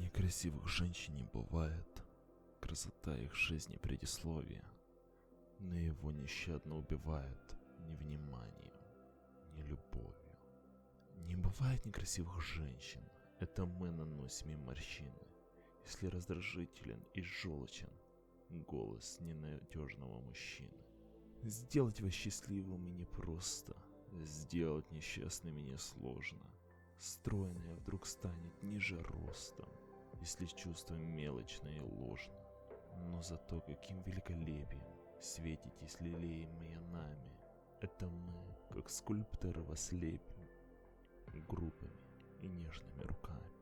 Некрасивых женщин не бывает, красота их жизни предисловие, но его нещадно убивает ни вниманием, ни любовью. Не бывает некрасивых женщин, это мы наносим им морщины, если раздражителен и желчен голос ненадежного мужчины. Сделать вас счастливыми непросто, сделать несчастными несложно. Стройная вдруг станет ниже ростом, если чувство мелочно и ложно. Но зато каким великолепием светитесь лелеемые нами. Это мы, как скульпторы, вас лепим группами и нежными руками.